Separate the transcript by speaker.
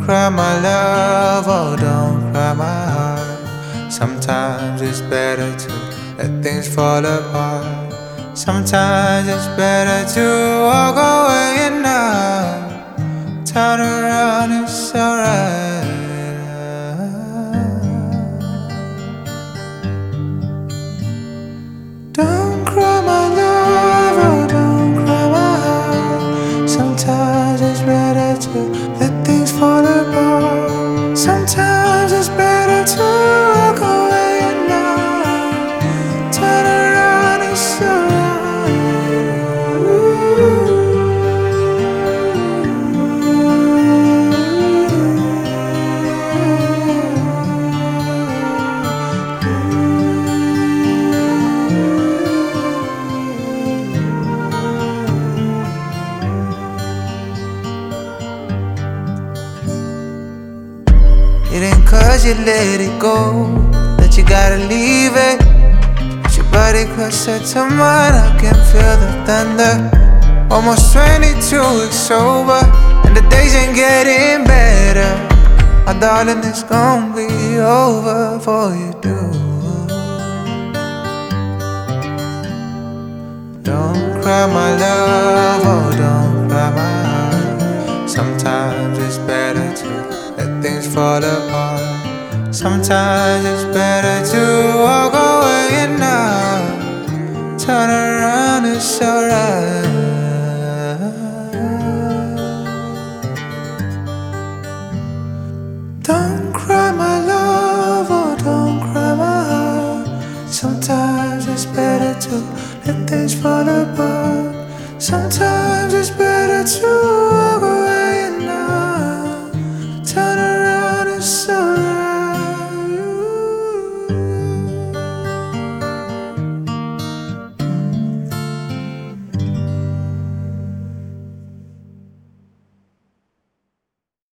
Speaker 1: cry my love, oh don't cry my heart. Sometimes it's better to let things fall apart. Sometimes it's better to walk away and not turn around, it's alright. Don't cry my love, oh don't cry my heart. Sometimes it's better to let things fall apart. Sometimes it's better to walk away and not turn around, it's alright. It ain't cause you let it go that you gotta leave it. But your body closer to mine, I can feel the thunder. Almost 22 weeks sober, and the days ain't getting better. My darling, it's gonna be over before you do. Don't cry my love, oh don't cry my heart. Sometimes it's better to let things fall apart. Sometimes it's better to walk away and not turn around, it's alright. Don't cry my love, oh don't cry my heart. Sometimes it's better to let things fall apart. Sometimes it's better to walk away.